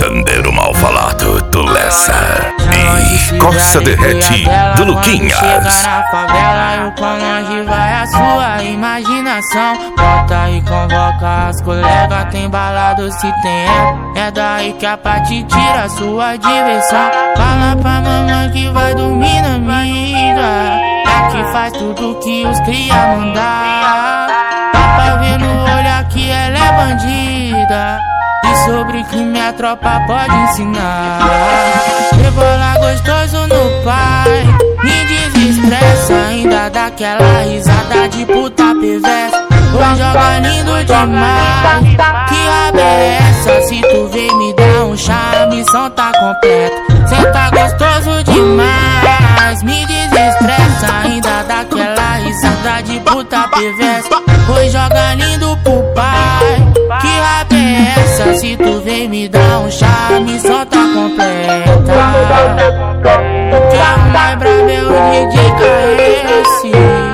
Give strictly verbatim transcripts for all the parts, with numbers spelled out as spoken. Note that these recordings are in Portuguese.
Sandeiro mal falado do Lessa e Coça Derrete do Luquinhas. Chega na favela e o quão longe vai a sua imaginação. Bota e convoca as colegas, tem balado se tem é. É daí que a Pati tira a sua diversão. Fala pra mamãe que vai dormir na amiga, é que faz tudo que os cria mandar. Dá pra ver no olhar que ela é bandida, e sobre crime a tropa pode ensinar. Rebola gostoso no pai, me desestressa, ainda dá aquela risada de puta perversa. Hoje joga lindo demais, que raba é essa? Se tu vem me dar um chá, a missão tá completa. Cê tá gostoso demais, me desestressa, ainda dá aquela risada de puta perversa. Hoje joga lindo pro pai, que raba é essa? Se tu vem me dar um chá, a missão tá completa. Que é mais brabo é o D J K S.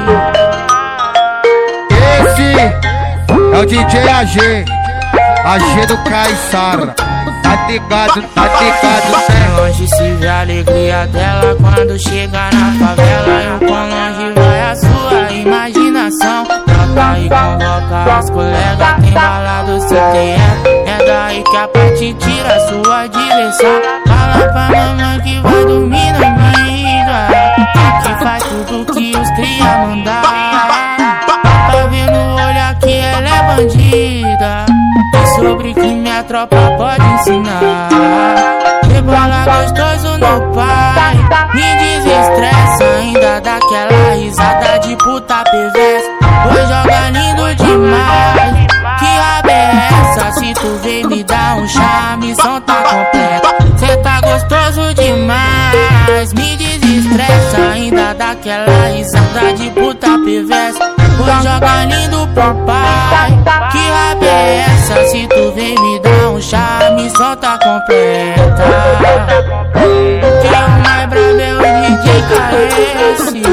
Esse é o D J A G, A G do Caiçara. Tá ligado, tá ligado, né? Longe se vê a alegria dela quando chega na favela, e o quão longe vai a sua imaginação. Troca e convoca as colegas, tem balado se tem é. É daí que a Pati tira a sua diversão. Fala pra mamãe que vai dormir na amiga, que faz tudo que os cria mandar. Dá pra ver no olhar que ela é bandida, e sobre crime a tropa pode ensinar. Rebola gostoso no pai, me desestressa, ainda dá aquela risada de puta perversa. Hoje joga lindo demais, que raba é essa? Se tu vem me dar um chá, a missão tá completa. Cê tá gostoso demais, me desestressa, ainda dá aquela risada de puta perversa. Hoje joga lindo pro pai, que raba é essa? Se tu vem me dar um chá, a missão tá completa. Que é o mais brabo é o D J K S.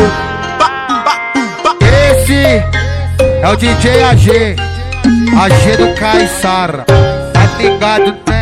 Esse é o D J A G, A G do Caiçara. Tá ligado, né?